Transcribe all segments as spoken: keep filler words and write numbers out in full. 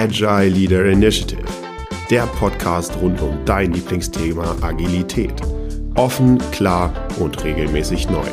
Agile Leader Initiative, der Podcast rund um dein Lieblingsthema Agilität. Offen, klar und regelmäßig neu.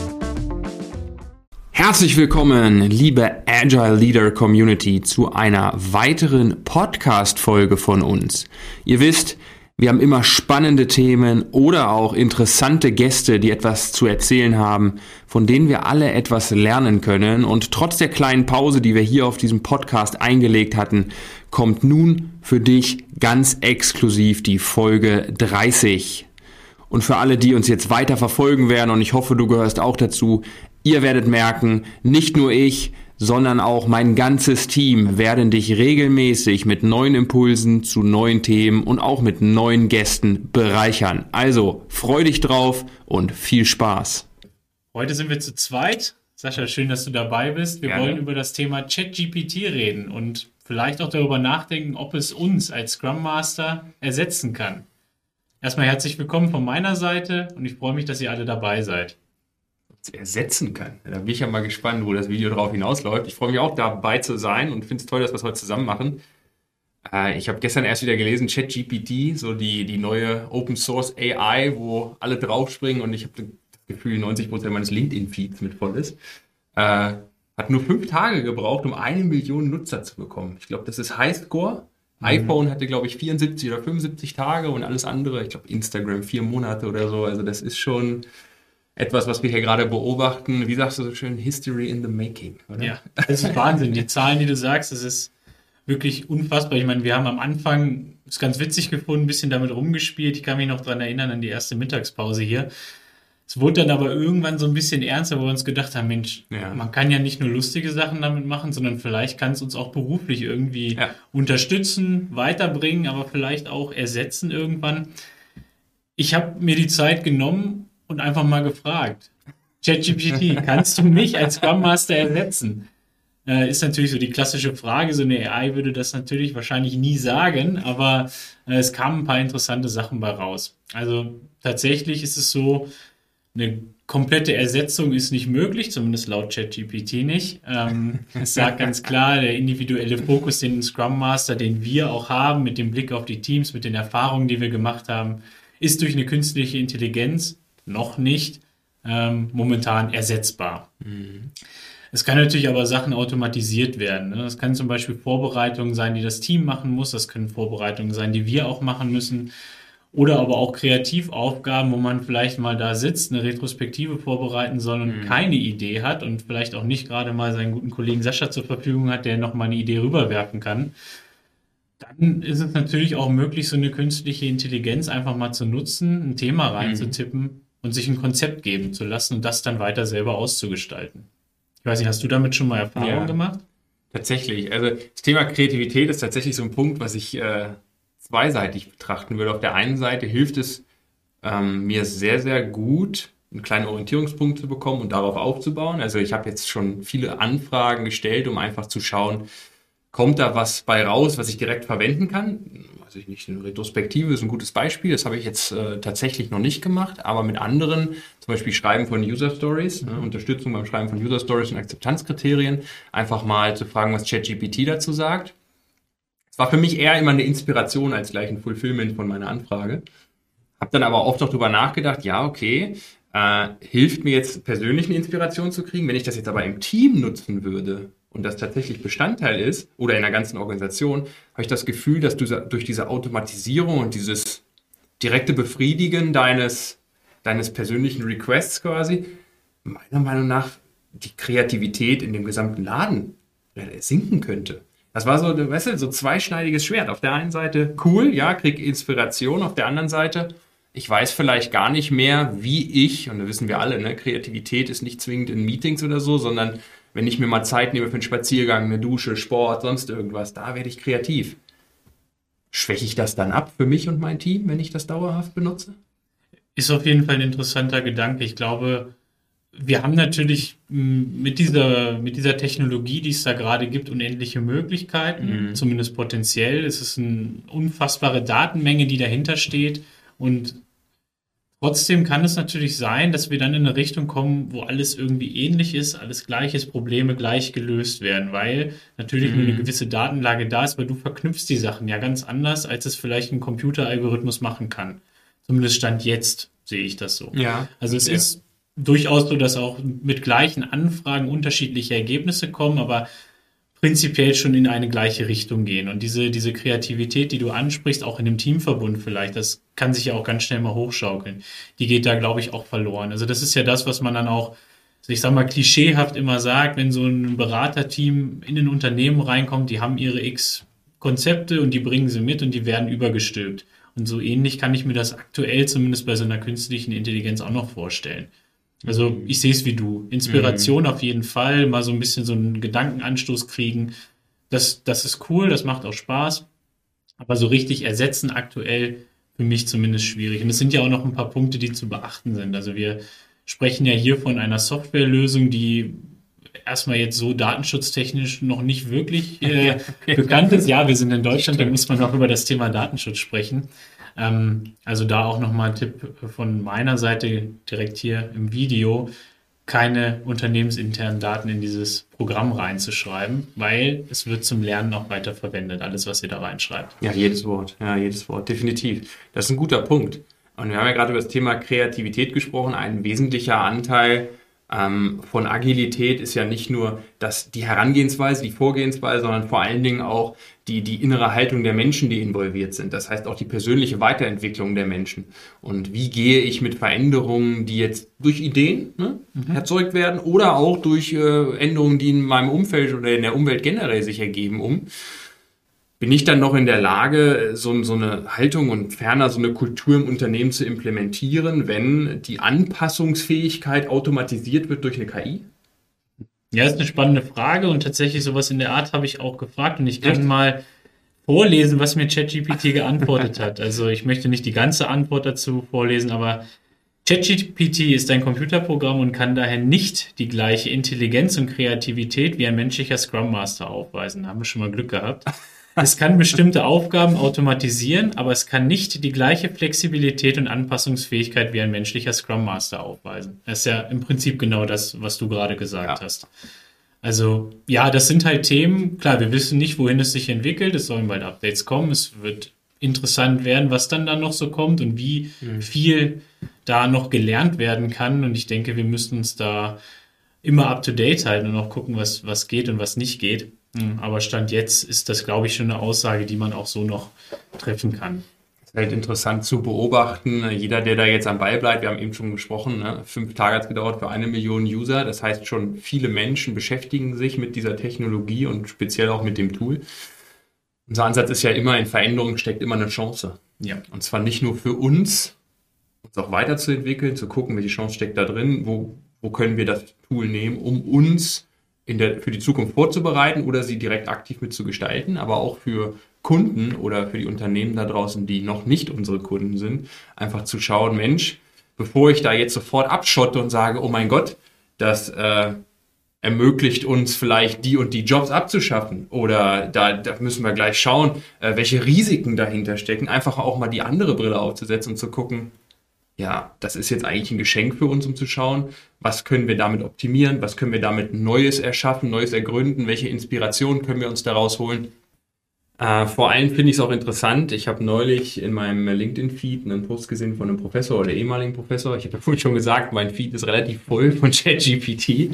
Herzlich willkommen, liebe Agile Leader Community, zu einer weiteren Podcast-Folge von uns. Ihr wisst, wir haben immer spannende Themen oder auch interessante Gäste, die etwas zu erzählen haben, von denen wir alle etwas lernen können. Und trotz der kleinen Pause, die wir hier auf diesem Podcast eingelegt hatten, kommt nun für dich ganz exklusiv die Folge dreißig. Und für alle, die uns jetzt weiter verfolgen werden, und ich hoffe, du gehörst auch dazu, ihr werdet merken, nicht nur ich, sondern auch mein ganzes Team werden dich regelmäßig mit neuen Impulsen zu neuen Themen und auch mit neuen Gästen bereichern. Also, freu dich drauf und viel Spaß. Heute sind wir zu zweit. Sascha, schön, dass du dabei bist. Wir Gerne. wollen über das Thema ChatGPT reden und vielleicht auch darüber nachdenken, ob es uns als Scrum Master ersetzen kann. Erstmal herzlich willkommen von meiner Seite und ich freue mich, dass ihr alle dabei seid. Ersetzen kann. Da bin ich ja mal gespannt, wo das Video drauf hinausläuft. Ich freue mich auch, dabei zu sein und finde es toll, dass wir es heute zusammen machen. Äh, ich habe gestern erst wieder gelesen, ChatGPT, so die, die neue Open Source A I, wo alle draufspringen und ich habe das Gefühl, neunzig Prozent meines LinkedIn-Feeds mit voll ist. Äh, hat nur fünf Tage gebraucht, um eine Million Nutzer zu bekommen. Ich glaube, das ist Highscore. Mhm. iPhone hatte, glaube ich, vierundsiebzig oder fünfundsiebzig Tage und alles andere, ich glaube, Instagram vier Monate oder so. Also das ist schon etwas, was wir hier gerade beobachten. Wie sagst du so schön? History in the making, oder? Ja, das ist Wahnsinn. Die Zahlen, die du sagst, das ist wirklich unfassbar. Ich meine, wir haben am Anfang, das ist ganz witzig gefunden, ein bisschen damit rumgespielt. Ich kann mich noch daran erinnern, an die erste Mittagspause hier. Es wurde dann aber irgendwann so ein bisschen ernster, wo wir uns gedacht haben, Mensch, ja. man kann ja nicht nur lustige Sachen damit machen, sondern vielleicht kann es uns auch beruflich irgendwie ja. unterstützen, weiterbringen, aber vielleicht auch ersetzen irgendwann. Ich habe mir die Zeit genommen und einfach mal gefragt, ChatGPT, kannst du mich als Scrum Master ersetzen? Äh, ist natürlich so die klassische Frage, so eine A I würde das natürlich wahrscheinlich nie sagen, aber äh, es kamen ein paar interessante Sachen bei raus. Also tatsächlich ist es so, eine komplette Ersetzung ist nicht möglich, zumindest laut ChatGPT nicht. Ähm, es sagt ganz klar, der individuelle Fokus, den Scrum Master, den wir auch haben, mit dem Blick auf die Teams, mit den Erfahrungen, die wir gemacht haben, ist durch eine künstliche Intelligenz noch nicht ähm, momentan ersetzbar. Mhm. Es kann natürlich aber Sachen automatisiert werden. Ne? Das kann zum Beispiel Vorbereitungen sein, die das Team machen muss. Das können Vorbereitungen sein, die wir auch machen müssen. Oder aber auch Kreativaufgaben, wo man vielleicht mal da sitzt, eine Retrospektive vorbereiten soll und mhm. keine Idee hat und vielleicht auch nicht gerade mal seinen guten Kollegen Sascha zur Verfügung hat, der noch mal eine Idee rüberwerfen kann. Dann ist es natürlich auch möglich, so eine künstliche Intelligenz einfach mal zu nutzen, ein Thema reinzutippen mhm. und sich ein Konzept geben zu lassen und das dann weiter selber auszugestalten. Ich weiß nicht, hast du damit schon mal Erfahrung ja, gemacht? Tatsächlich. Also das Thema Kreativität ist tatsächlich so ein Punkt, was ich äh, zweiseitig betrachten würde. Auf der einen Seite hilft es ähm, mir sehr, sehr gut, einen kleinen Orientierungspunkt zu bekommen und darauf aufzubauen. Also ich habe jetzt schon viele Anfragen gestellt, um einfach zu schauen, kommt da was bei raus, was ich direkt verwenden kann? Also ich nicht, eine Retrospektive ist ein gutes Beispiel. Das habe ich jetzt äh, tatsächlich noch nicht gemacht, aber mit anderen, zum Beispiel Schreiben von User Stories, mhm. ne, Unterstützung beim Schreiben von User Stories und Akzeptanzkriterien, einfach mal zu fragen, was ChatGPT dazu sagt. Es war für mich eher immer eine Inspiration als gleich ein Fulfillment von meiner Anfrage. Habe dann aber oft noch drüber nachgedacht, ja, okay, äh, hilft mir jetzt persönlich eine Inspiration zu kriegen, wenn ich das jetzt aber im Team nutzen würde und das tatsächlich Bestandteil ist oder in der ganzen Organisation, habe ich das Gefühl, dass du durch diese Automatisierung und dieses direkte Befriedigen deines, deines persönlichen Requests quasi, meiner Meinung nach die Kreativität in dem gesamten Laden sinken könnte. Das war so, weißt du, so zweischneidiges Schwert. Auf der einen Seite cool, ja, krieg Inspiration. Auf der anderen Seite, ich weiß vielleicht gar nicht mehr, wie ich, und da wissen wir alle, ne, Kreativität ist nicht zwingend in Meetings oder so, sondern wenn ich mir mal Zeit nehme für einen Spaziergang, eine Dusche, Sport, sonst irgendwas, da werde ich kreativ. Schwäche ich das dann ab für mich und mein Team, wenn ich das dauerhaft benutze? Ist auf jeden Fall ein interessanter Gedanke. Ich glaube, wir haben natürlich mit dieser, mit dieser Technologie, die es da gerade gibt, unendliche Möglichkeiten, mhm. zumindest potenziell. Es ist eine unfassbare Datenmenge, die dahinter steht und Trotzdem kann es natürlich sein, dass wir dann in eine Richtung kommen, wo alles irgendwie ähnlich ist, alles gleich ist, Probleme gleich gelöst werden, weil natürlich nur eine gewisse Datenlage da ist, weil du verknüpfst die Sachen ja ganz anders, als es vielleicht ein Computeralgorithmus machen kann. Zumindest Stand jetzt sehe ich das so. Ja. Also es ja. ist durchaus so, dass auch mit gleichen Anfragen unterschiedliche Ergebnisse kommen, aber prinzipiell schon in eine gleiche Richtung gehen. Und diese, diese Kreativität, die du ansprichst, auch in dem Teamverbund vielleicht, das kann sich ja auch ganz schnell mal hochschaukeln. Die geht da, glaube ich, auch verloren. Also das ist ja das, was man dann auch, ich sag mal, klischeehaft immer sagt, wenn so ein Beraterteam in ein Unternehmen reinkommt, die haben ihre X Konzepte und die bringen sie mit und die werden übergestülpt. Und so ähnlich kann ich mir das aktuell zumindest bei so einer künstlichen Intelligenz auch noch vorstellen. Also ich sehe es wie du. Inspiration mhm. auf jeden Fall, mal so ein bisschen so einen Gedankenanstoß kriegen. Das, das ist cool, das macht auch Spaß. Aber so richtig ersetzen aktuell für mich zumindest schwierig. Und es sind ja auch noch ein paar Punkte, die zu beachten sind. Also wir sprechen ja hier von einer Softwarelösung, die erstmal jetzt so datenschutztechnisch noch nicht wirklich äh, bekannt ist. Ja, wir sind in Deutschland, da muss man auch über das Thema Datenschutz sprechen. Ähm, also da auch nochmal ein Tipp von meiner Seite direkt hier im Video, keine unternehmensinternen Daten in dieses Programm reinzuschreiben, weil es wird zum Lernen auch weiter verwendet, alles, was ihr da reinschreibt. Ja, jedes Wort, ja, jedes Wort, definitiv. Das ist ein guter Punkt. Und wir haben ja gerade über das Thema Kreativität gesprochen. Ein wesentlicher Anteil ähm, von Agilität ist ja nicht nur das, die Herangehensweise, die Vorgehensweise, sondern vor allen Dingen auch die, die innere Haltung der Menschen, die involviert sind. Das heißt auch die persönliche Weiterentwicklung der Menschen. Und wie gehe ich mit Veränderungen, die jetzt durch Ideen ne, mhm. erzeugt werden oder auch durch äh, Änderungen, die in meinem Umfeld oder in der Umwelt generell sich ergeben, um? Bin ich dann noch in der Lage, so, so eine Haltung und ferner so eine Kultur im Unternehmen zu implementieren, wenn die Anpassungsfähigkeit automatisiert wird durch eine K I? Ja, ist eine spannende Frage und tatsächlich sowas in der Art habe ich auch gefragt und ich kann Echt? mal vorlesen, was mir ChatGPT geantwortet hat. Also ich möchte nicht die ganze Antwort dazu vorlesen, aber ChatGPT ist ein Computerprogramm und kann daher nicht die gleiche Intelligenz und Kreativität wie ein menschlicher Scrum Master aufweisen. Da haben wir schon mal Glück gehabt. Es kann bestimmte Aufgaben automatisieren, aber es kann nicht die gleiche Flexibilität und Anpassungsfähigkeit wie ein menschlicher Scrum Master aufweisen. Das ist ja im Prinzip genau das, was du gerade gesagt ja. hast. Also ja, das sind halt Themen, klar, wir wissen nicht, wohin es sich entwickelt, es sollen bald Updates kommen, es wird interessant werden, was dann da noch so kommt und wie mhm. viel da noch gelernt werden kann und ich denke, wir müssen uns da immer up to date halten und auch gucken, was, was geht und was nicht geht. Aber Stand jetzt ist das, glaube ich, schon eine Aussage, die man auch so noch treffen kann. Es ist halt interessant zu beobachten. Jeder, der da jetzt am Ball bleibt, wir haben eben schon gesprochen, ne? fünf Tage hat es gedauert für eine Million User. Das heißt, schon viele Menschen beschäftigen sich mit dieser Technologie und speziell auch mit dem Tool. Unser Ansatz ist ja immer, in Veränderungen steckt immer eine Chance. Ja. Und zwar nicht nur für uns, uns auch weiterzuentwickeln, zu gucken, welche Chance steckt da drin, wo, wo können wir das Tool nehmen, um uns in der, für die Zukunft vorzubereiten oder sie direkt aktiv mitzugestalten, aber auch für Kunden oder für die Unternehmen da draußen, die noch nicht unsere Kunden sind, einfach zu schauen, Mensch, bevor ich da jetzt sofort abschotte und sage, oh mein Gott, das äh, ermöglicht uns vielleicht die und die Jobs abzuschaffen oder da, da müssen wir gleich schauen, äh, welche Risiken dahinter stecken, einfach auch mal die andere Brille aufzusetzen und zu gucken, ja, das ist jetzt eigentlich ein Geschenk für uns, um zu schauen, was können wir damit optimieren, was können wir damit Neues erschaffen, Neues ergründen, welche Inspiration können wir uns daraus holen. Äh, vor allem finde ich es auch interessant, ich habe neulich in meinem LinkedIn-Feed einen Post gesehen von einem Professor oder ehemaligen Professor, ich habe ja vorhin schon gesagt, mein Feed ist relativ voll von ChatGPT,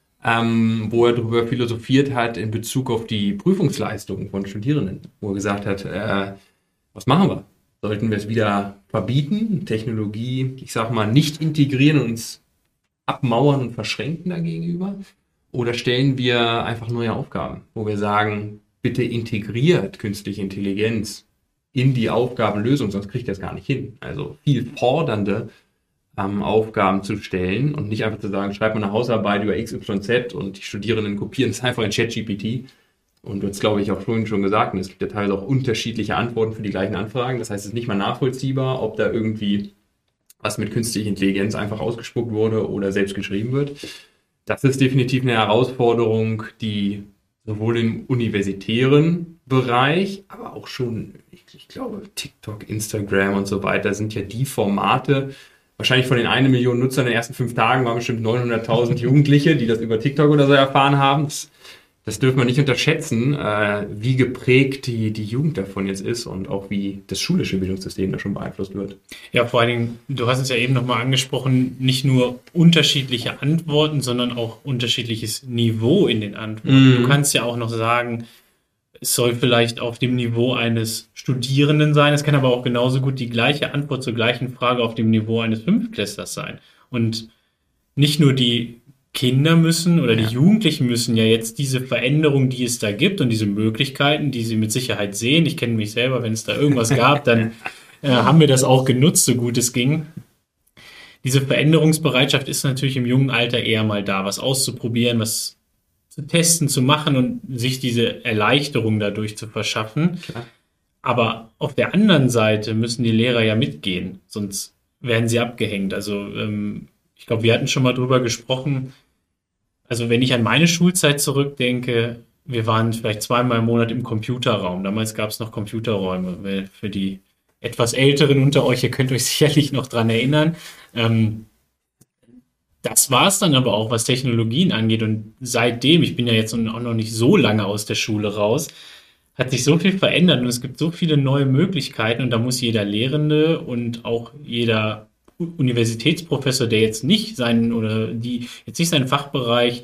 ähm, wo er darüber philosophiert hat in Bezug auf die Prüfungsleistungen von Studierenden, wo er gesagt hat, äh, was machen wir? Sollten wir es wieder verbieten, Technologie, ich sag mal, nicht integrieren und uns abmauern und verschränken dagegenüber? Oder stellen wir einfach neue Aufgaben, wo wir sagen, bitte integriert künstliche Intelligenz in die Aufgabenlösung, sonst kriegt ihr das gar nicht hin. Also viel fordernde ähm, Aufgaben zu stellen und nicht einfach zu sagen, schreib mal eine Hausarbeit über X Y Z und die Studierenden kopieren es einfach in ChatGPT. Und du hast, glaube ich, auch vorhin schon gesagt, es gibt ja teilweise auch unterschiedliche Antworten für die gleichen Anfragen. Das heißt, es ist nicht mal nachvollziehbar, ob da irgendwie was mit künstlicher Intelligenz einfach ausgespuckt wurde oder selbst geschrieben wird. Das ist definitiv eine Herausforderung, die sowohl im universitären Bereich, aber auch schon, ich, ich glaube, TikTok, Instagram und so weiter sind ja die Formate, wahrscheinlich von den eine Million Nutzern in den ersten fünf Tagen waren bestimmt neunhunderttausend Jugendliche, die das über TikTok oder so erfahren haben. Das, das dürfen wir nicht unterschätzen, äh, wie geprägt die, die Jugend davon jetzt ist und auch wie das schulische Bildungssystem da schon beeinflusst wird. Ja, vor allen Dingen, du hast es ja eben nochmal angesprochen, nicht nur unterschiedliche Antworten, sondern auch unterschiedliches Niveau in den Antworten. Mm. Du kannst ja auch noch sagen, es soll vielleicht auf dem Niveau eines Studierenden sein, es kann aber auch genauso gut die gleiche Antwort zur gleichen Frage auf dem Niveau eines Fünftklässlers sein. Und nicht nur die Kinder müssen oder die ja. Jugendlichen müssen ja jetzt diese Veränderung, die es da gibt und diese Möglichkeiten, die sie mit Sicherheit sehen. Ich kenne mich selber, wenn es da irgendwas gab, dann äh, haben wir das auch genutzt, so gut es ging. Diese Veränderungsbereitschaft ist natürlich im jungen Alter eher mal da, was auszuprobieren, was zu testen, zu machen und sich diese Erleichterung dadurch zu verschaffen. Klar. Aber auf der anderen Seite müssen die Lehrer ja mitgehen, sonst werden sie abgehängt. Also ähm, ich glaube, wir hatten schon mal drüber gesprochen. Also wenn ich an meine Schulzeit zurückdenke, wir waren vielleicht zweimal im Monat im Computerraum. Damals gab es noch Computerräume. Für die etwas Älteren unter euch, ihr könnt euch sicherlich noch dran erinnern. Ähm, das war es dann aber auch, was Technologien angeht. Und seitdem, ich bin ja jetzt auch noch nicht so lange aus der Schule raus, hat sich so viel verändert und es gibt so viele neue Möglichkeiten. Und da muss jeder Lehrende und auch jeder Universitätsprofessor, der jetzt nicht seinen oder die jetzt nicht seinen Fachbereich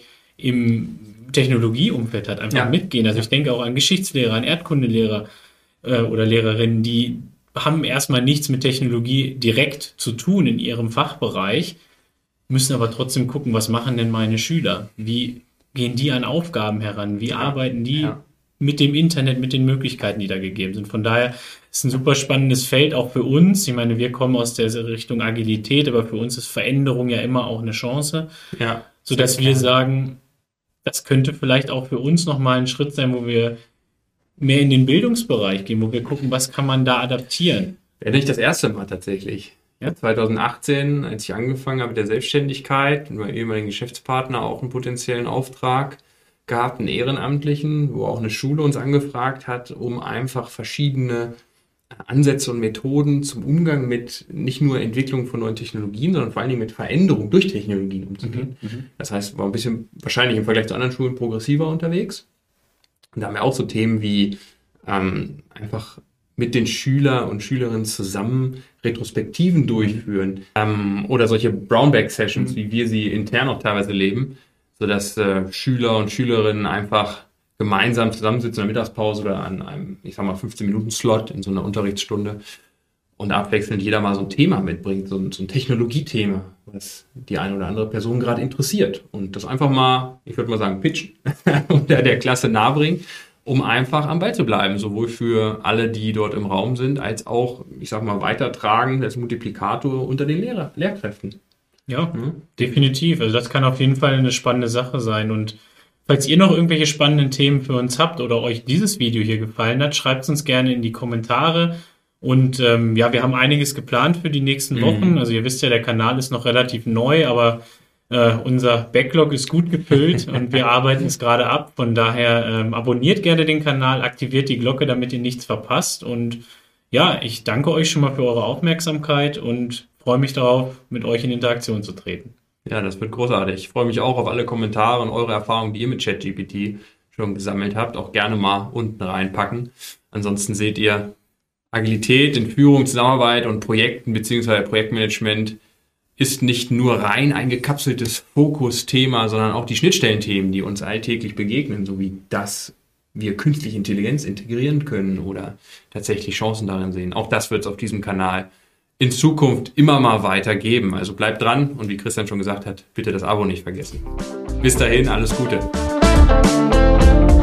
im Technologieumfeld hat, einfach ja. mitgehen. Also ich denke auch an Geschichtslehrer, an Erdkundelehrer äh, oder Lehrerinnen, die haben erstmal nichts mit Technologie direkt zu tun in ihrem Fachbereich, müssen aber trotzdem gucken, was machen denn meine Schüler? Wie gehen die an Aufgaben heran? Wie ja. arbeiten die ja. mit dem Internet, mit den Möglichkeiten, die da gegeben sind? Von daher ist ein super spannendes Feld, auch für uns. Ich meine, wir kommen aus der Richtung Agilität, aber für uns ist Veränderung ja immer auch eine Chance, ja, sodass wir sagen, das könnte vielleicht auch für uns nochmal ein Schritt sein, wo wir mehr in den Bildungsbereich gehen, wo wir gucken, was kann man da adaptieren. Wäre nicht das erste Mal tatsächlich. Ja, zwanzig achtzehn, als ich angefangen habe mit der Selbstständigkeit, mit meinem ehemaligen Geschäftspartner auch einen potenziellen Auftrag gehabt, einen Ehrenamtlichen, wo auch eine Schule uns angefragt hat, um einfach verschiedene Ansätze und Methoden zum Umgang mit nicht nur Entwicklung von neuen Technologien, sondern vor allen Dingen mit Veränderung durch Technologien umzugehen. Mhm, das heißt, war ein bisschen wahrscheinlich im Vergleich zu anderen Schulen progressiver unterwegs. Und da haben wir auch so Themen wie ähm, einfach mit den Schüler und Schülerinnen zusammen Retrospektiven durchführen ähm, oder solche Brownback-Sessions, mhm. wie wir sie intern auch teilweise leben, sodass äh, Schüler und Schülerinnen einfach gemeinsam zusammensitzen in der Mittagspause oder an einem, ich sag mal, fünfzehn-Minuten-Slot in so einer Unterrichtsstunde und abwechselnd jeder mal so ein Thema mitbringt, so ein, so ein Technologiethema, was die eine oder andere Person gerade interessiert. Und das einfach mal, ich würde mal sagen, pitchen und der, der Klasse nahebringen, um einfach am Ball zu bleiben, sowohl für alle, die dort im Raum sind, als auch, ich sag mal, weitertragen als Multiplikator unter den Lehrer, Lehrkräften. Ja, mhm. definitiv. Also das kann auf jeden Fall eine spannende Sache sein. Und falls ihr noch irgendwelche spannenden Themen für uns habt oder euch dieses Video hier gefallen hat, schreibt es uns gerne in die Kommentare. Und ähm, ja, wir haben einiges geplant für die nächsten Wochen. Mhm. Also ihr wisst ja, der Kanal ist noch relativ neu, aber äh, unser Backlog ist gut gefüllt und wir arbeiten es gerade ab. Von daher ähm, abonniert gerne den Kanal, aktiviert die Glocke, damit ihr nichts verpasst. Und ja, ich danke euch schon mal für eure Aufmerksamkeit und freue mich darauf, mit euch in Interaktion zu treten. Ja, das wird großartig. Ich freue mich auch auf alle Kommentare und eure Erfahrungen, die ihr mit ChatGPT schon gesammelt habt. Auch gerne mal unten reinpacken. Ansonsten seht ihr, Agilität in Führung, Zusammenarbeit und Projekten bzw. Projektmanagement ist nicht nur rein ein gekapseltes Fokusthema, sondern auch die Schnittstellenthemen, die uns alltäglich begegnen, sowie dass wir künstliche Intelligenz integrieren können oder tatsächlich Chancen darin sehen. Auch das wird es auf diesem Kanal in Zukunft immer mal weitergeben. Also bleibt dran und wie Christian schon gesagt hat, bitte das Abo nicht vergessen. Bis dahin, alles Gute.